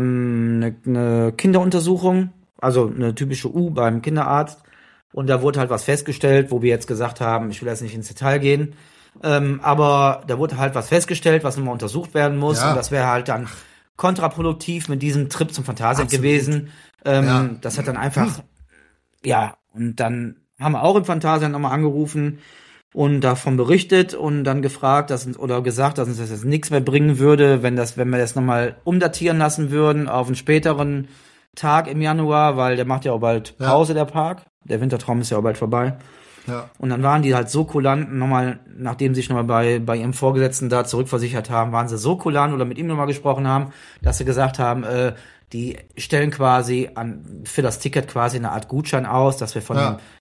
eine Kinderuntersuchung, also eine typische U beim Kinderarzt. Und da wurde halt was festgestellt, wo wir jetzt gesagt haben, ich will jetzt nicht ins Detail gehen, aber da wurde halt was festgestellt, was nochmal untersucht werden muss. Ja. Und das wäre halt dann kontraproduktiv mit diesem Trip zum Phantasialand Absolut. gewesen. Ja. Das hat dann einfach, ja, und dann haben wir auch im Phantasialand nochmal angerufen und davon berichtet und dann gefragt, oder gesagt, dass uns das jetzt nichts mehr bringen würde, wenn wir das nochmal umdatieren lassen würden auf einen späteren Tag im Januar, weil der macht ja auch bald Pause, der Park. Der Wintertraum ist ja auch bald vorbei. ja. Und dann waren die halt so kulant, nochmal, nachdem sie sich nochmal bei ihrem Vorgesetzten da zurückversichert haben, waren sie so kulant oder mit ihm nochmal gesprochen haben, dass sie gesagt haben, die stellen quasi für das Ticket quasi eine Art Gutschein aus, dass wir von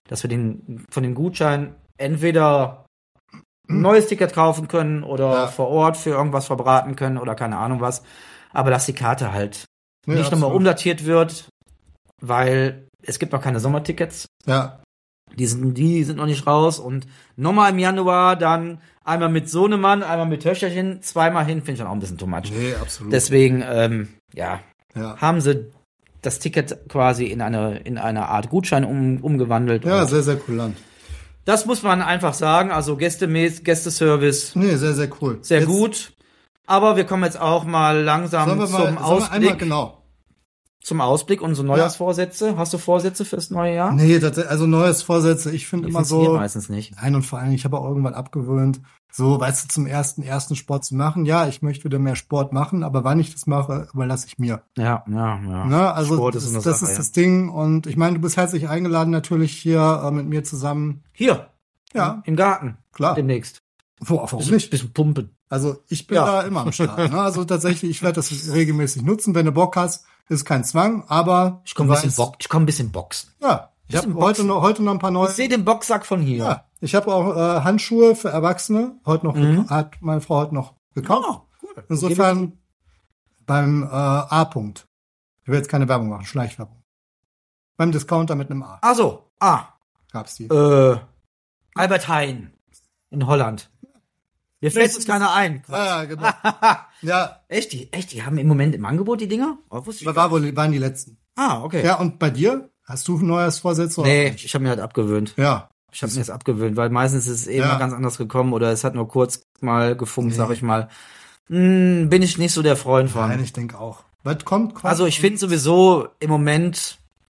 dem Gutschein entweder ein neues Ticket kaufen können oder vor Ort für irgendwas verbraten können oder keine Ahnung was. Aber dass die Karte halt nicht nochmal umdatiert wird, weil es gibt noch keine Sommertickets. Ja, Die sind noch nicht raus und nochmal im Januar dann einmal mit Sohnemann, einmal mit Töchterchen, zweimal hin, finde ich dann auch ein bisschen too much. nee, absolut. Deswegen, ja. haben sie das Ticket quasi in eine Art Gutschein umgewandelt. Ja, Und sehr, sehr kulant. das muss man einfach sagen, also Gästeservice, Nee, sehr, sehr cool. sehr Jetzt gut. Aber wir kommen jetzt auch mal langsam Sollen wir zum Ausblick. genau. Zum Ausblick, unsere Neujahrsvorsätze. Hast du Vorsätze fürs neue Jahr? Nee, also neues Vorsätze, ich finde Die immer funktionieren so. meistens nicht. Nein, und vor allem, ich habe auch irgendwann abgewöhnt, so, weißt du, zum ersten Sport zu machen. Ja, ich möchte wieder mehr Sport machen, aber wann ich das mache, überlasse ich mir. Ja. Ne? Also Sport das ist eine ist Sache, das Ding. Und ich meine, du bist herzlich eingeladen, natürlich hier mit mir zusammen. Hier. Ja, Im Garten. klar. Demnächst. Warum nicht? Bisschen pumpen. Also ich bin Ja. da immer am Start. Ne? Also tatsächlich, ich werde das regelmäßig nutzen. Wenn du Bock hast, ist kein Zwang, aber Ich komme ein bisschen boxen. Ja, ich habe Bisschen heute noch ein paar neue. Ich sehe den Boxsack von hier. Ja, ich habe auch Handschuhe für Erwachsene. Hat meine Frau heute noch gekauft. Oh, cool. Insofern beim A-Punkt. Ich will jetzt keine Werbung machen, Schleichwerbung. Beim Discounter mit einem A Ach so. gab's die. Albert Heijn. In Holland. Mir fällt uns keiner ein. Ja, genau. Ja, Echt, die haben im Moment im Angebot die Dinger? Oh, wusste ich waren die letzten. okay. Ja, und bei dir? Hast du ein neues Vorsitz? Oder? Nee, ich habe mir halt abgewöhnt. Ja. Ich habe mir das abgewöhnt, weil meistens ist es eben Ja. mal ganz anders gekommen oder es hat nur kurz mal gefunkt, sag ich mal. Bin ich nicht so der Freund von. Nein, ich denke auch. Was kommt? Also ich finde sowieso im Moment,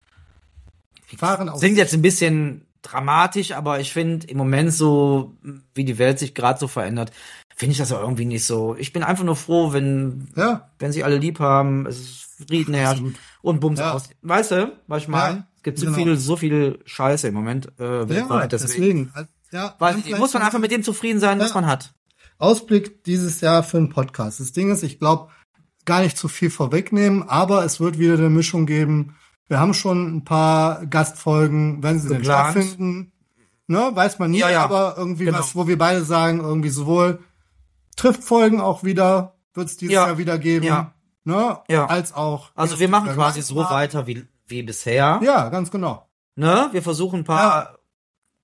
Fahren aus. klingt jetzt ein bisschen dramatisch, aber ich finde im Moment so, wie die Welt sich gerade so verändert, finde ich das auch irgendwie nicht so. Ich bin einfach nur froh, wenn sie alle lieb haben, es ist Frieden herrscht Absolut. und Bums Ja. aus. Weißt du, was ich meine? Ja, Es gibt genau. so viel Scheiße im Moment weltweit. Deswegen. Ja, Weil muss man einfach mit dem zufrieden sein, was man hat. Ausblick dieses Jahr für einen Podcast. Das Ding ist, ich glaube, gar nicht zu viel vorwegnehmen, aber es wird wieder eine Mischung geben. Wir haben schon ein paar Gastfolgen, wenn sie denn Geplant. stattfinden. Ne, weiß man nie, Ja. aber irgendwie Genau. was, wo wir beide sagen, irgendwie sowohl Triftfolgen auch wieder, wird es dieses Ja. Jahr wieder geben. Ja. Ne, Ja. als auch. Also wir machen quasi so weiter wie bisher. Ja, ganz genau. Ne? Wir versuchen ein paar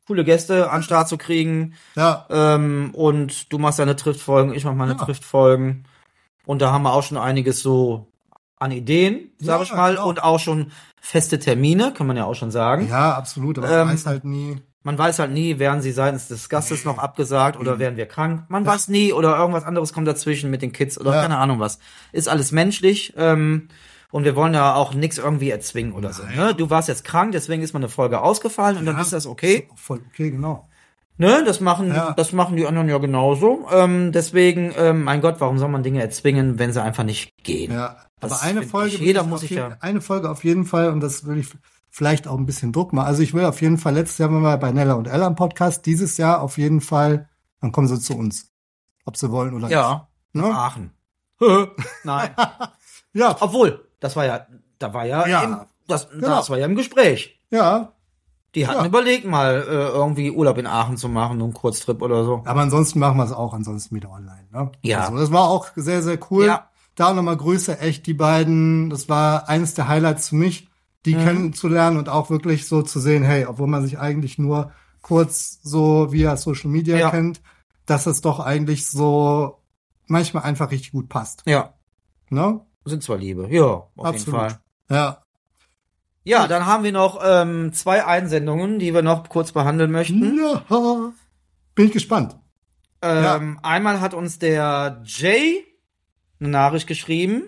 coole Gäste an den Start zu kriegen. Ja. Und du machst deine Triftfolgen, ich mach meine Ja. Triftfolgen. Und da haben wir auch schon einiges so an Ideen, sag Ja, ich mal. genau. Und auch schon feste Termine, kann man ja auch schon sagen. Ja, absolut, aber man weiß halt nie. Man weiß halt nie, werden sie seitens des Gastes noch abgesagt oder werden wir krank. Man weiß nie oder irgendwas anderes kommt dazwischen mit den Kids oder Ja. keine Ahnung was. Ist alles menschlich. Und wir wollen ja auch nichts irgendwie erzwingen oder so. Ne? Du warst jetzt krank, deswegen ist mal eine Folge ausgefallen und dann ist das okay. Ist auch voll okay, genau. Ne? Das machen die anderen ja genauso. Deswegen, mein Gott, warum soll man Dinge erzwingen, wenn sie einfach nicht gehen? Ja, Das aber eine find Folge, ich, jeder will ich muss auf sich jeden- ja. eine Folge auf jeden Fall, und das will ich vielleicht auch ein bisschen Druck machen. Also ich will auf jeden Fall, letztes Jahr waren wir bei Nella und Ella im Podcast, dieses Jahr auf jeden Fall, dann kommen sie zu uns. Ob sie wollen oder Ja, nicht. Ne? Aachen. Nein. Ja, Obwohl, das war ja Ja, das genau. war ja im Gespräch. ja. Die hatten Ja. überlegt, mal irgendwie Urlaub in Aachen zu machen, einen Kurztrip oder so. Aber ansonsten machen wir es auch ansonsten wieder online. Ne? Ja. Also das war auch sehr, sehr cool. Ja. Da auch nochmal Grüße, echt die beiden. Das war eines der Highlights für mich, die kennenzulernen und auch wirklich so zu sehen, hey, obwohl man sich eigentlich nur kurz so via Social Media Ja. kennt, dass es doch eigentlich so manchmal einfach richtig gut passt. Ja, Ne? sind zwar Liebe. Ja, auf jeden Absolut. Fall. Ja. Ja, dann haben wir noch 2 Einsendungen, die wir noch kurz behandeln möchten. Ja. Bin ich gespannt. Einmal hat uns der Jay eine Nachricht geschrieben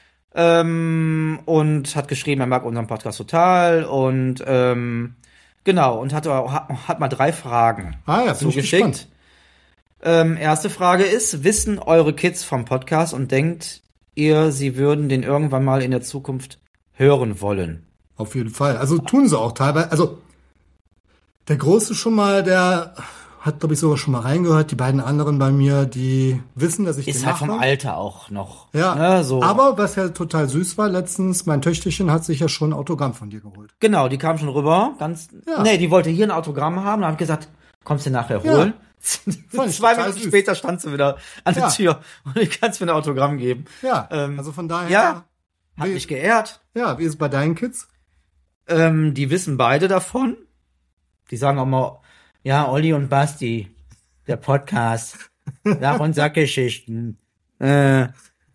und hat geschrieben, er mag unseren Podcast total und genau, und hat mal 3 Fragen Ah ja, bin ich gespannt. zugeschickt. Erste Frage ist, wissen eure Kids vom Podcast und denkt ihr, sie würden den irgendwann mal in der Zukunft hören wollen? Auf jeden Fall. Also tun sie auch teilweise. Also der Große schon mal, der hat, glaube ich, sogar schon mal reingehört. Die beiden anderen bei mir, die wissen, dass ich Ist den halt vom mache. Alter auch noch. Ja, Ne, so. aber was ja total süß war, letztens, mein Töchterchen hat sich ja schon ein Autogramm von dir geholt. Genau, die kam schon rüber. Ja. Nee, die wollte hier ein Autogramm haben. Da habe ich gesagt, kommst du nachher Ja. holen? Fand ich 2 total Minuten süß. später stand sie wieder an der Ja. Tür und ich kann mir ein Autogramm geben. Ja, also von daher, Ja, hat wie, mich geehrt. ja, wie ist es bei deinen Kids? Die wissen beide davon. Die sagen auch mal, ja, Olli und Basti, der Podcast, Sach- und Sackgeschichten. Die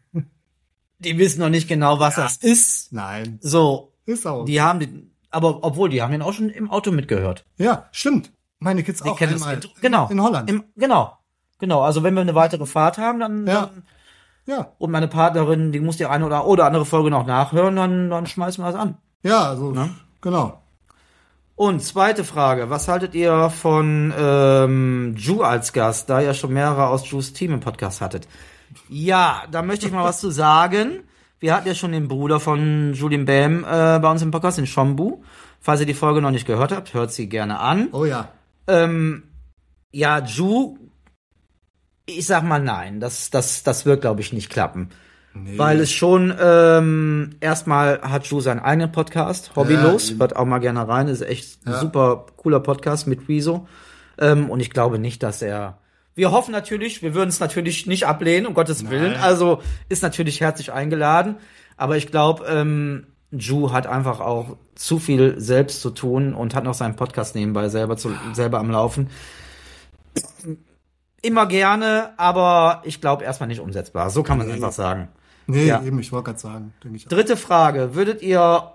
wissen noch nicht genau, was das ist. Nein, So, ist auch. die haben aber obwohl, die haben den auch schon im Auto mitgehört. Ja, stimmt. Meine Kids Die auch kennen das einmal. Intro. Genau. In Holland. Genau. Also wenn wir eine weitere Fahrt haben, dann Ja. Ja, und meine Partnerin, die muss die eine oder andere Folge noch nachhören, dann schmeißen wir das an. ja, also, genau. Und zweite Frage, was haltet ihr von Ju als Gast, da ihr schon mehrere aus Jus Team im Podcast hattet? Ja, da möchte ich mal was zu sagen. Wir hatten ja schon den Bruder von Julien Bam bei uns im Podcast, den Shombu. Falls ihr die Folge noch nicht gehört habt, hört sie gerne an. Oh ja. Ja, Ju, ich sag mal nein, das wird, glaube ich, nicht klappen. Nee. Weil es schon, erstmal hat Ju seinen eigenen Podcast, Hobbylos, eben. hört auch mal gerne rein, ist echt ein super cooler Podcast mit Rezo. Und ich glaube nicht, dass wir hoffen natürlich, wir würden es natürlich nicht ablehnen, um Gottes Willen, also ist natürlich herzlich eingeladen, aber ich glaube, Ju hat einfach auch zu viel selbst zu tun und hat noch seinen Podcast nebenbei selber am Laufen. Immer gerne, aber ich glaube erstmal nicht umsetzbar. So kann man es einfach sagen. Nee, Ja. eben, ich wollte gerade sagen, denke ich auch. Dritte Frage. Würdet ihr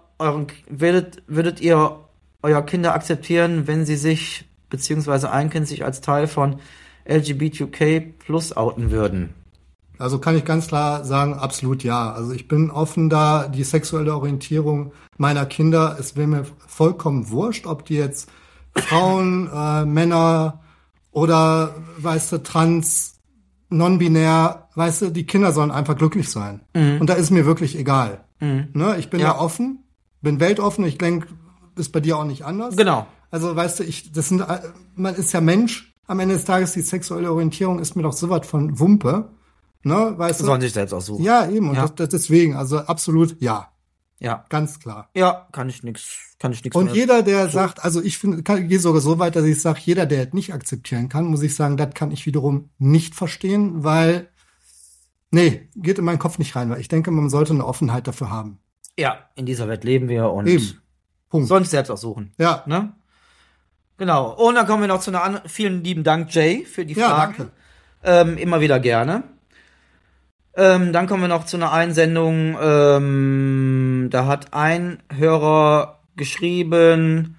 euer Kinder akzeptieren, wenn sie sich, beziehungsweise ein Kind sich als Teil von LGBTQ+ outen würden? Also kann ich ganz klar sagen, absolut ja. Also ich bin offen da, die sexuelle Orientierung meiner Kinder, es wäre mir vollkommen wurscht, ob die jetzt Frauen, Männer oder, weißt du, trans, non-binär, weißt du, die Kinder sollen einfach glücklich sein. Und da ist mir wirklich egal. Ne? Ich bin Ja. da offen, bin weltoffen, ich denke, ist bei dir auch nicht anders. Genau. Also weißt du, man ist ja Mensch, am Ende des Tages die sexuelle Orientierung ist mir doch sowas von Wumpe. Ne, weißt du? Sollen sich selbst aussuchen. Ja, eben. Und Ja. Das deswegen, also absolut ja. Ja. Ganz klar. Ja, kann ich nix Und mehr. jeder, der sagt, also ich gehe sogar so weit, dass ich sage, jeder, der es nicht akzeptieren kann, muss ich sagen, das kann ich wiederum nicht verstehen, weil, nee, geht in meinen Kopf nicht rein, weil ich denke, man sollte eine Offenheit dafür haben. Ja, in dieser Welt leben wir und Eben. Punkt. sollen sich selbst aussuchen. Ja. Ne? Genau. Und dann kommen wir noch zu einer anderen. Vielen lieben Dank, Jay, für die Ja, Fragen. danke. Immer wieder gerne. Dann kommen wir noch zu einer Einsendung. Da hat ein Hörer geschrieben,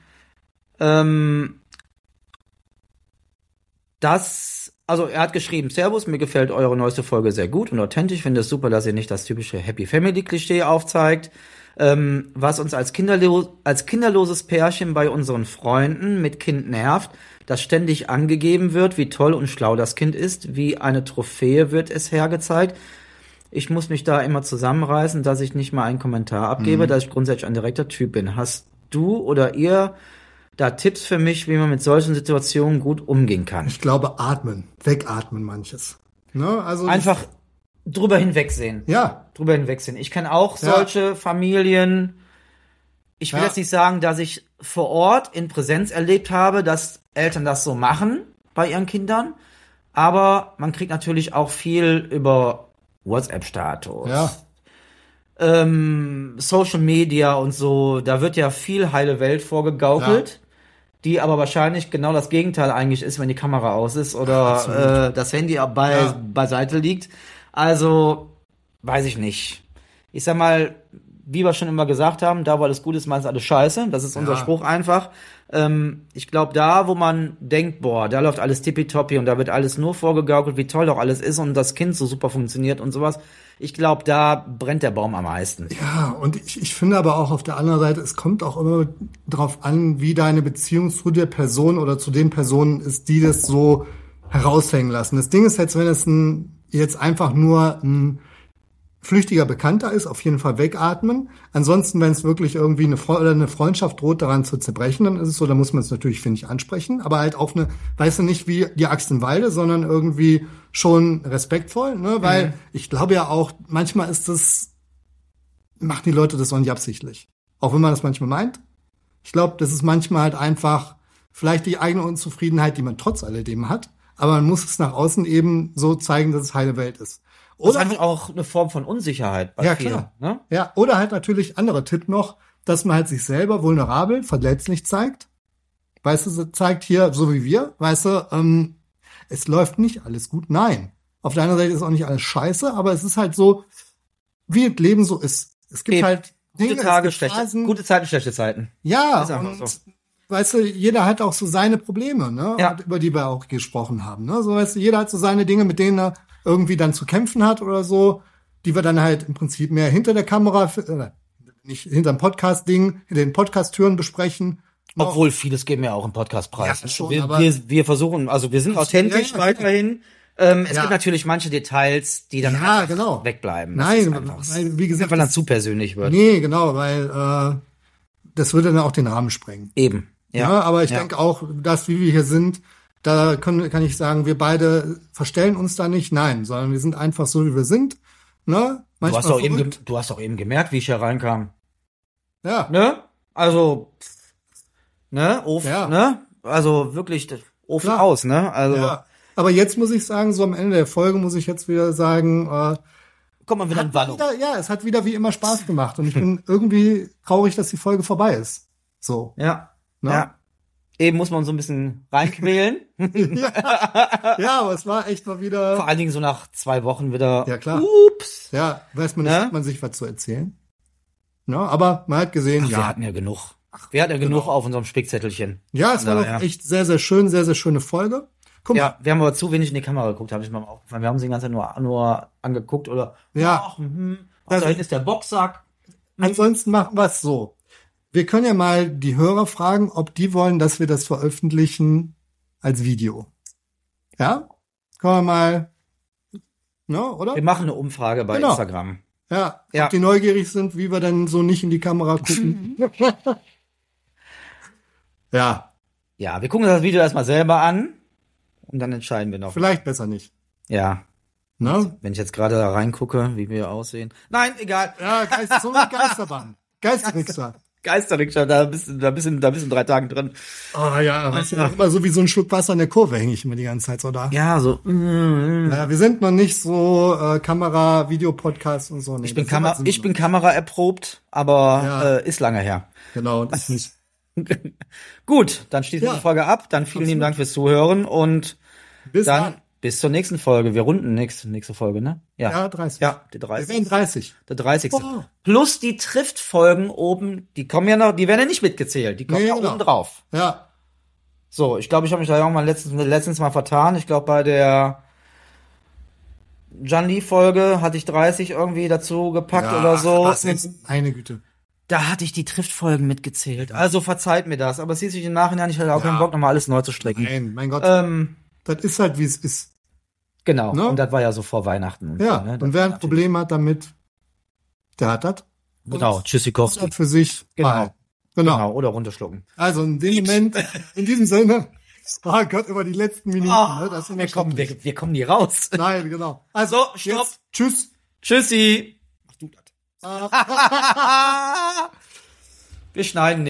also er hat geschrieben, Servus, mir gefällt eure neueste Folge sehr gut und authentisch. Ich finde es super, dass ihr nicht das typische Happy Family Klischee aufzeigt, was uns als kinderloses Pärchen bei unseren Freunden mit Kind nervt, dass ständig angegeben wird, wie toll und schlau das Kind ist, wie eine Trophäe wird es hergezeigt. Ich muss mich da immer zusammenreißen, dass ich nicht mal einen Kommentar abgebe, dass ich grundsätzlich ein direkter Typ bin. Hast du oder ihr da Tipps für mich, wie man mit solchen Situationen gut umgehen kann? Ich glaube, wegatmen manches. Ne? Also Einfach drüber hinwegsehen. Ja. Drüber hinwegsehen. Ich kenne auch solche Familien. Ich will Ja. jetzt nicht sagen, dass ich vor Ort in Präsenz erlebt habe, dass Eltern das so machen bei ihren Kindern. Aber man kriegt natürlich auch viel über WhatsApp-Status. Ja. Social Media und so. Da wird ja viel heile Welt vorgegaukelt. Die aber wahrscheinlich genau das Gegenteil eigentlich ist, wenn die Kamera aus ist oder das Handy beiseite liegt. Also, weiß ich nicht. Ich sag mal, wie wir schon immer gesagt haben, da wo alles gut ist, meistens alles scheiße. Das ist unser Spruch einfach. Ich glaube, da, wo man denkt, boah, da läuft alles tippitoppi und da wird alles nur vorgegaukelt, wie toll doch alles ist und das Kind so super funktioniert und sowas. Ich glaube, da brennt der Baum am meisten. Ja, und ich finde aber auch auf der anderen Seite, es kommt auch immer drauf an, wie deine Beziehung zu der Person oder zu den Personen ist, die das so heraushängen lassen. Das Ding ist jetzt, wenn es jetzt einfach nur ein flüchtiger Bekannter ist, auf jeden Fall wegatmen. Ansonsten, wenn es wirklich irgendwie eine Freundschaft droht, daran zu zerbrechen, dann ist es so, da muss man es natürlich, finde ich, ansprechen. Aber halt auf weißt du, nicht wie die Axt im Walde, sondern irgendwie schon respektvoll, ne? Weil ich glaube ja auch, manchmal machen die Leute das auch nicht absichtlich. Auch wenn man das manchmal meint. Ich glaube, das ist manchmal halt einfach vielleicht die eigene Unzufriedenheit, die man trotz alledem hat. Aber man muss es nach außen eben so zeigen, dass es heile Welt ist. Das ist einfach auch eine Form von Unsicherheit bei vielen. Klar. Ne? Ja, oder halt natürlich anderer Tipp noch, dass man halt sich selber vulnerabel, verletzlich zeigt. Weißt du, zeigt hier, so wie wir, weißt du, es läuft nicht alles gut. Nein. Auf der anderen Seite ist auch nicht alles scheiße, aber es ist halt so, wie das Leben so ist. Es gibt halt Dinge, gute Tage, es gibt Phasen. gute Zeiten, schlechte Zeiten. Ja, Ist einfach und so. weißt du, jeder hat auch so seine Probleme, ne? Ja. Und über die wir auch gesprochen haben, ne? So, weißt du, jeder hat so seine Dinge, mit denen er irgendwie dann zu kämpfen hat oder so, die wir dann halt im Prinzip mehr hinter der Kamera, nicht hinterm Podcast-Ding, hinter den Podcast-Türen besprechen. Obwohl, vieles geben wir auch im Podcastpreis. Ja, schon, wir, aber- wir versuchen, also wir sind authentisch Ja. weiterhin. Es Ja. gibt natürlich manche Details, die dann Ja, einfach genau. wegbleiben. Das Nein, ist einfach, weil, wie gesagt, weil dann zu persönlich wird. nee, genau, weil das würde dann auch den Rahmen sprengen. Eben. Ja, aber ich denke auch, dass wie wir hier sind, da kann ich sagen, wir beide verstellen uns da nicht, nein, sondern wir sind einfach so, wie wir sind. Ne? Du hast, Manchmal du hast doch eben gemerkt, wie ich hier reinkam. ja. Ne? Also, ne? Ja. Ne? Also wirklich, Ofen Klar. aus, ne? Also, Ja. Aber jetzt muss ich sagen, so am Ende der Folge muss ich jetzt wieder sagen, kommt mal wieder in Wallung. es hat wieder wie immer Spaß gemacht und ich bin irgendwie traurig, dass die Folge vorbei ist. So. Ja. Ne? Ja. Eben muss man so ein bisschen reinquälen. Ja, aber es war echt mal wieder. Vor allen Dingen so nach 2 Wochen wieder. Ja, klar. Ups. Ja, weiß man nicht, Ne? hat man sich was zu erzählen. Ne? Aber man hat gesehen, Ach, ja. wir hatten ja genug. Wir hatten ja genug auf unserem Spickzettelchen. Ja, es war Ja, doch ja. echt sehr, sehr schön, sehr, sehr schöne Folge. Guck mal. Ja, wir haben aber zu wenig in die Kamera geguckt, habe ich mir mal aufgefallen. Wir haben sie die ganze Zeit nur angeguckt oder. Ja. Ach, da hinten ist der Boxsack. Ansonsten machen wir es so. Wir können ja mal die Hörer fragen, ob die wollen, dass wir das veröffentlichen als Video. Ja? Können wir mal, ne, oder? Wir machen eine Umfrage bei Genau. Instagram. Ja, Ja. ob die neugierig sind, wie wir dann so nicht in die Kamera gucken. Ja, Ja, wir gucken uns das Video erstmal selber an und dann entscheiden wir noch. vielleicht besser nicht. Ja, Ne? wenn ich jetzt gerade da reingucke, wie wir aussehen. Nein, egal. Ja, so eine Geisterbahn. Geisterrichter. Geisterrichter, da bist du 3 Tagen drin. Oh ja, weißt du, immer so wie so ein Schluck Wasser in der Kurve hänge ich immer die ganze Zeit so da. Ja, so. Ja, wir sind noch nicht so Kamera, Video-Podcast und so. Nee, Ich bin das sind wir Kamera erprobt, aber Ja. ist lange her. Genau, das nicht. Gut, dann schließen wir Ja. die Folge ab. Dann vielen lieben Dank fürs Zuhören und Bis dann dann. bis zur nächsten Folge. Wir runden nächste Folge, ne? Ja, 30. Ja, die Wir 30. werden 30. Der 30. Oh. Plus die Trifft-Folgen oben, die kommen ja noch, die werden ja nicht mitgezählt. Die kommen Nee, ja genau. oben drauf. Ja. So, ich glaube, ich habe mich da ja auch mal letztens mal vertan. Ich glaube, bei der Jan Lee-Folge hatte ich 30 irgendwie dazu gepackt oder so. Was ist? Meine Güte. Da hatte ich die Trift-Folgen mitgezählt. Also verzeiht mir das. Aber es hieß sich im Nachhinein, ich hatte auch keinen Bock, nochmal alles neu zu stricken. Nein, mein Gott. Ähm, Das ist halt, wie es ist. genau. Ne? Und das war ja so vor Weihnachten. Und Ja. so, ne? Und Das wer war ein natürlich- Problem hat damit, der hat das. Genau, Tschüssikowski. Und für sich. Genau. behalten. Genau. Genau, oder runterschlucken. Also in dem Moment, in diesem Sinne, oh Gott, über die letzten Minuten, ne? Das ist wir kommen nie raus. Nein, genau. Also, So, stopp. jetzt, tschüss. Tschüssi. Mach du das. Wir schneiden nicht.